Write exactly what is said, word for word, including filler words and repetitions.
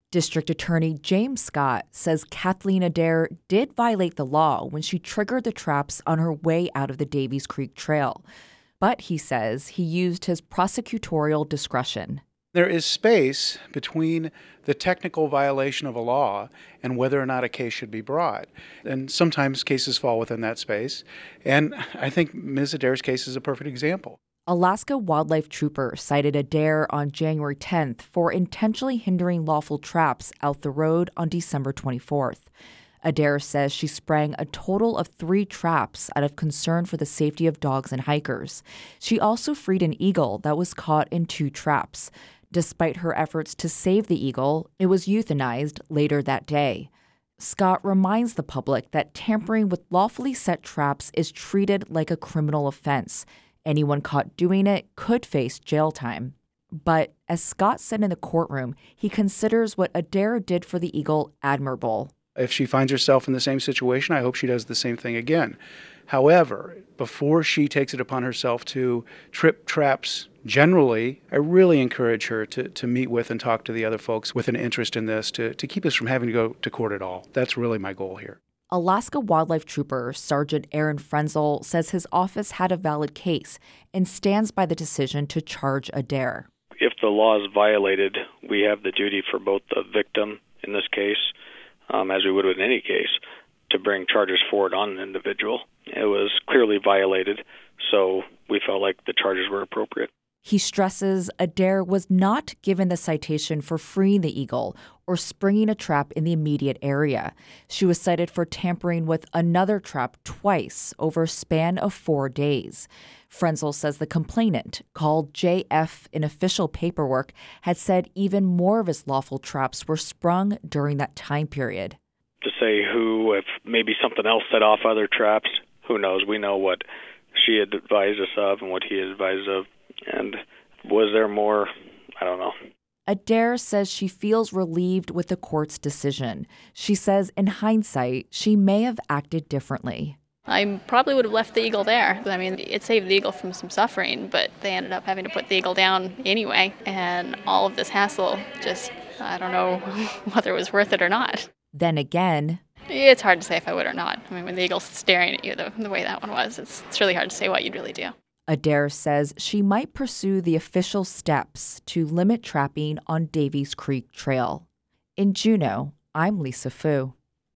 District Attorney James Scott says Kathleen Adair did violate the law when she triggered the traps on her way out of the Davies Creek Trail. But he says he used his prosecutorial discretion. There is space between the technical violation of a law and whether or not a case should be brought. And sometimes cases fall within that space. And I think Miz Adair's case is a perfect example. Alaska Wildlife Trooper cited Adair on January tenth for intentionally hindering lawful traps out the road on December twenty-fourth. Adair says she sprang a total of three traps out of concern for the safety of dogs and hikers. She also freed an eagle that was caught in two traps. Despite her efforts to save the eagle, it was euthanized later that day. Scott reminds the public that tampering with lawfully set traps is treated like a criminal offense. Anyone caught doing it could face jail time. But as Scott said in the courtroom, he considers what Adair did for the eagle admirable. If she finds herself in the same situation, I hope she does the same thing again. However, before she takes it upon herself to trip traps generally, I really encourage her to, to meet with and talk to the other folks with an interest in this to, to keep us from having to go to court at all. That's really my goal here. Alaska Wildlife Trooper Sergeant Aaron Frenzel says his office had a valid case and stands by the decision to charge Adair. If the law is violated, we have the duty for both the victim in this case, um, as we would with any case, to bring charges forward on an individual. It was clearly violated, so we felt like the charges were appropriate. He stresses Adair was not given the citation for freeing the eagle or springing a trap in the immediate area. She was cited for tampering with another trap twice over a span of four days. Frenzel says the complainant, called J F in official paperwork, had said even more of his lawful traps were sprung during that time period. To say who, if maybe something else set off other traps, who knows? We know what she had advised us of and what he had advised of. And was there more? I don't know. Adair says she feels relieved with the court's decision. She says in hindsight, she may have acted differently. I probably would have left the eagle there. I mean, it saved the eagle from some suffering, but they ended up having to put the eagle down anyway. And all of this hassle, just, I don't know whether it was worth it or not. Then again, it's hard to say if I would or not. I mean, when the eagle's staring at you the, the way that one was, it's, it's really hard to say what you'd really do. Adair says she might pursue the official steps to limit trapping on Davies Creek Trail. In Juneau, I'm Lisa Fu.